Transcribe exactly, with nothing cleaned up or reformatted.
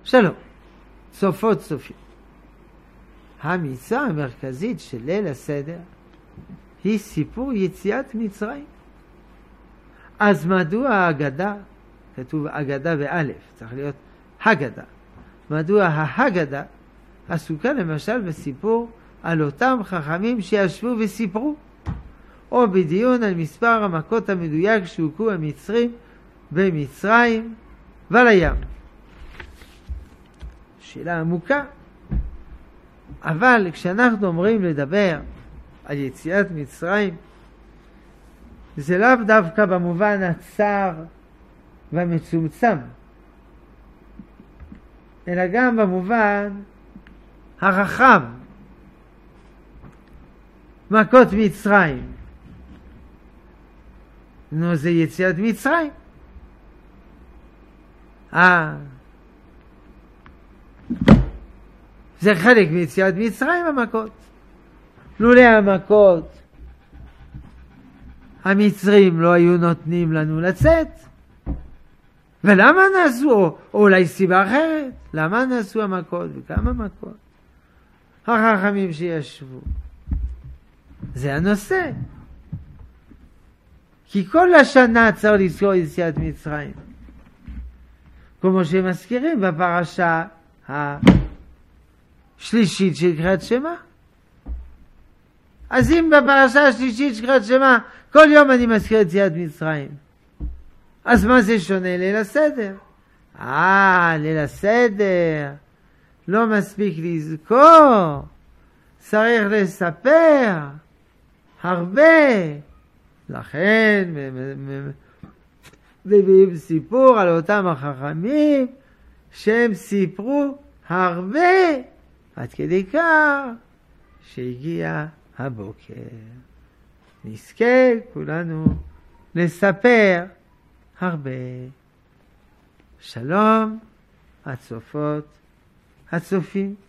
שלום, צופות צופים. המצווה המרכזית של ליל הסדר היא סיפור יציאת מצרים. אז מדוע ההגדה, כתוב אגדה באלף, צריך להיות הגדה. מדוע ההגדה עסוקה למשל בסיפור על אותם חכמים שישבו וסיפרו, או בדיון על מספר המכות המדויק שהוכו המצרים במצרים ולים. שאלה עמוקה. אבל כשאנחנו אומרים לדבר על יציאת מצרים, זה לאו דווקא במובן הצר והמצומצם, אלא גם במובן הרחב. מכות מצרים, נו, זה יציאת מצרים. אה, זה חלק מיציאת מצרים המכות. לולא המכות המצרים לא היו נותנים לנו לצאת. ולמה נעשו, או אולי סיבה אחרת, למה נעשו המכות וכמה מכות? החכמים שישבו, זה הנושא. כי כל השנה צריך לזכור יציאת מצרים, כמו שמזכירים בפרשה השלישית של קריאת שמע. אז אם בפרשה השלישית של קריאת שמע כל יום אני מזכיר את יציאת מצרים, אז מה זה שונה ליל הסדר? אה, ליל הסדר לא מספיק לזכור, צריך לספר הרבה. לכן מביאים סיפור על אותם החכמים שהם סיפרו הרבה, עד כדי כך שהגיע הבוקר. נזכה כולנו לספר הרבה. שלום הצופות הצופים.